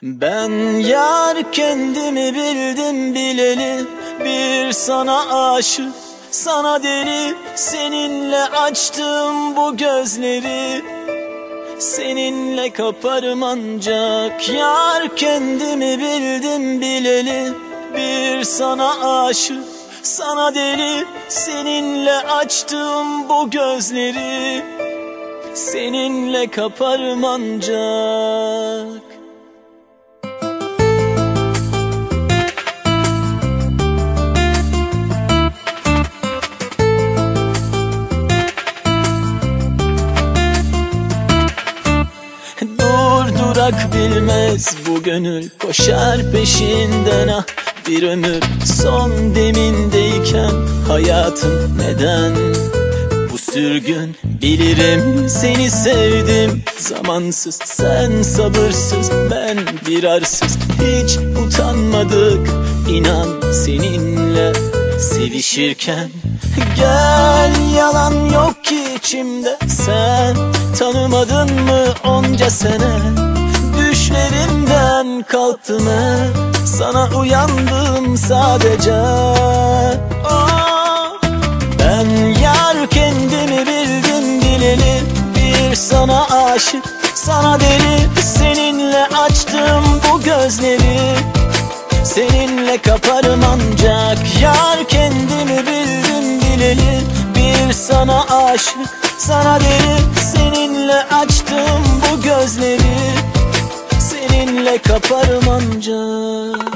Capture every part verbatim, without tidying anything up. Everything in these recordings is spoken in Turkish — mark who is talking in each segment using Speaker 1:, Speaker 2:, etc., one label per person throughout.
Speaker 1: Ben yar kendimi bildim bileli, bir sana aşık, sana deli. Seninle açtım bu gözleri, seninle kaparım ancak. Yar kendimi bildim bileli, bir sana aşık, sana deli. Seninle açtım bu gözleri, seninle kaparım ancak. Durdurak bilmez bu gönül, koşar peşinden ah bir ömür. Son demindeyken hayatım neden bu sürgün? Bilirim seni sevdim zamansız, sen sabırsız, ben bir arsız. Hiç utanmadık inan seninle sevişirken. Gel, yalan yok ki içimde, sen tanımadın mı onca sene? Düşlerimden kalktım hep, sana uyandım sadece. Oh, ben yar kendimi bildim bileli, bir sana aşık, sana deli. Seninle açtım bu gözleri, seninle kaparım ancak. Yar kendimi bildim bileli, bir sana aşık, sana deli. Seninle açtım bu gözleri, seninle kaparım ancak.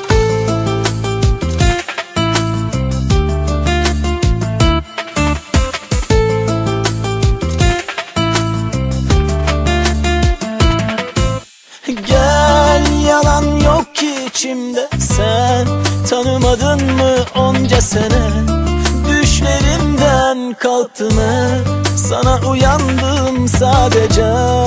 Speaker 1: Gel, yalan yok ki içimde, sen tanımadın mı onca sene? Düşlerimden kalktım hep, sana uyandım sadece.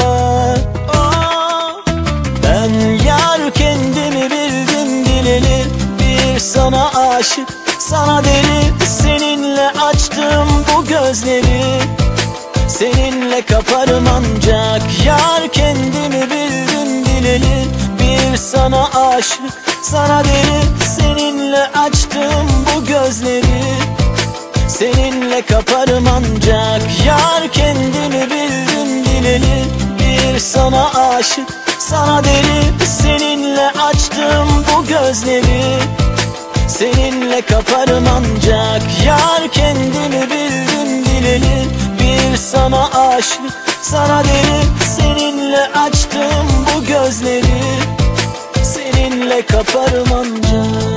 Speaker 1: Oh, ben yar kendimi bildim bileli, bir sana aşık, sana deli. Seninle açtım bu gözleri, seninle kaparım ancak. Yar kendimi bildim bileli, bir sana aşık, sana deli. Seninle açtım bu gözleri, seninle kaparım ancak. Yar kendimi bildim bileli, bir sana aşık, sana deli. Seninle açtım bu gözleri, seninle kaparım ancak. Yar kendimi bildim bileli, bir sana aşık, sana deli. Seninle açtım bu gözleri, seninle kaparım ancak.